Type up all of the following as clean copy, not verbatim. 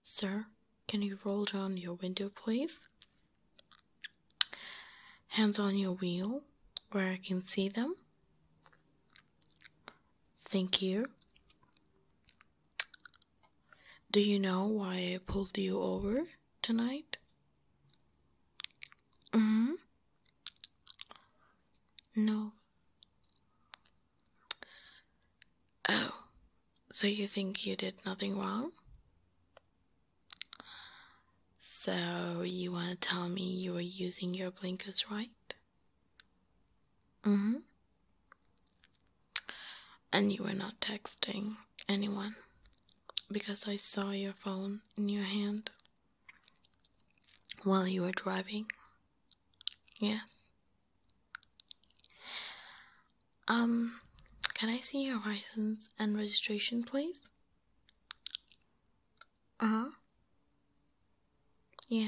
Sir, can you roll down your window, please? Hands on your wheel, where I can see them. Thank you. Do you know why I pulled you over tonight? No. Oh, so you think you did nothing wrong? So you want to tell me you were using your blinkers, right? And you were not texting anyone because I saw your phone in your hand while you were driving. Yes. Can I see your license and registration, please? Yeah.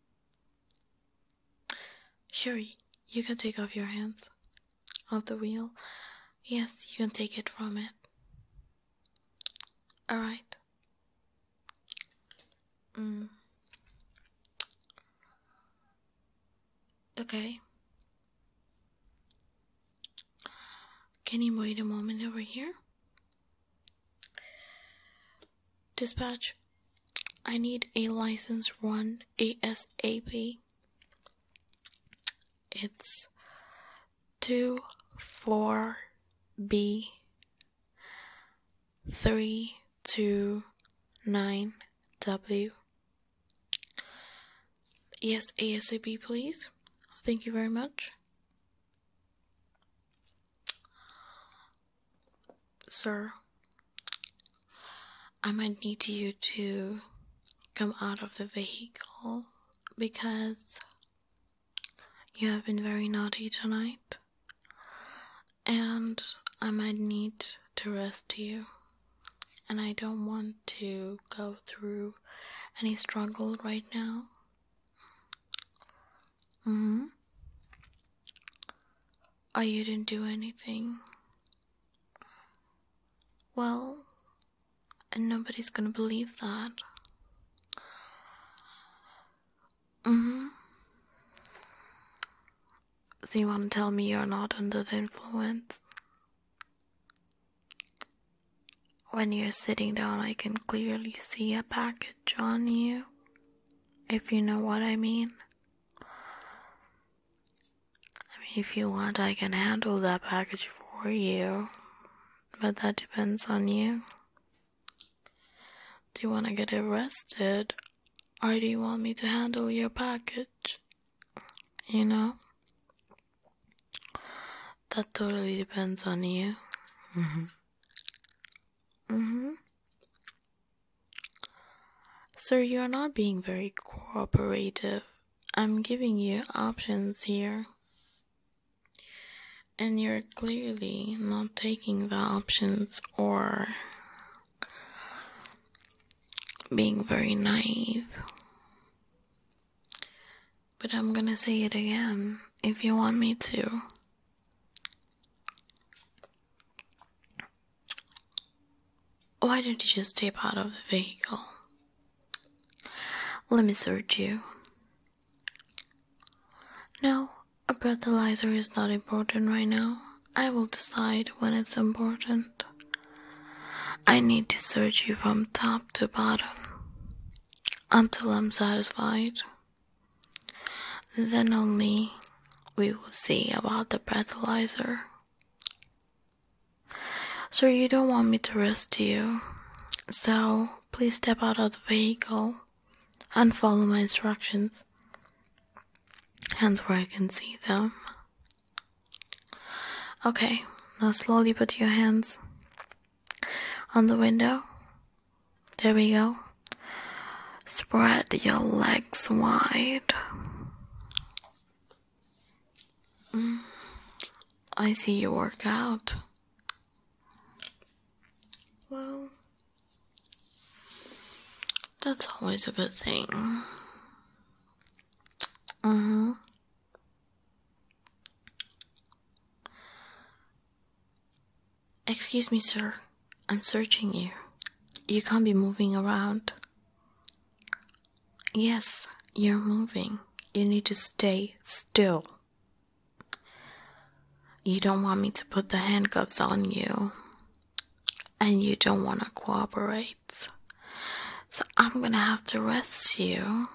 Sure, you can take off your hands off the wheel. Yes, you can take it from it. Alright. Okay. Can you wait a moment over here? Dispatch, I need a license run ASAP. It's 24B 329W. Yes, ASAP, please. Thank you very much. Sir, I might need you to come out of the vehicle because you have been very naughty tonight, and I might need to arrest you, and I don't want to go through any struggle right now. Oh, you didn't do anything? Well, and nobody's gonna believe that. So you want to tell me you're not under the influence? When you're sitting down, I can clearly see a package on you, if you know what I mean. If you want, I can handle that package for you, but that depends on you. Do you want to get arrested, or do you want me to handle your package? You know? That totally depends on you. Sir, you're not being very cooperative. I'm giving you options here, and you're clearly not taking the options or being very naive. But I'm gonna say it again if you want me to. Why don't you just step out of the vehicle? Let me search you. No, a breathalyzer is not important right now. I will decide when it's important. I need to search you from top to bottom until I'm satisfied. Then only we will see about the breathalyzer. Sir, you don't want me to arrest you, so please step out of the vehicle and follow my instructions. Hands where I can see them. Okay, now slowly put your hands on the window. There we go. Spread your legs wide. I see you work out. Well, that's always a good thing. Excuse me, sir. I'm searching you. You can't be moving around. Yes, you're moving. You need to stay still. You don't want me to put the handcuffs on you. And you don't want to cooperate. So I'm gonna have to arrest you.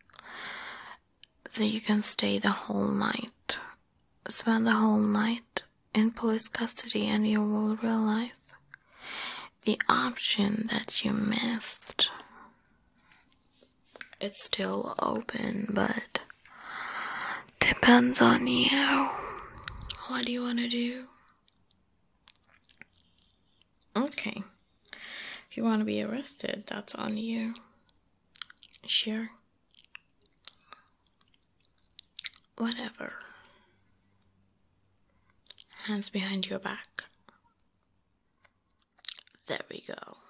So you can stay the whole night. Spend the whole night in police custody, and you will realize the option that you missed. It's still open, but depends on you. What do you want to do? Okay. If you want to be arrested, that's on you. Sure. Whatever. Hands behind your back. There we go.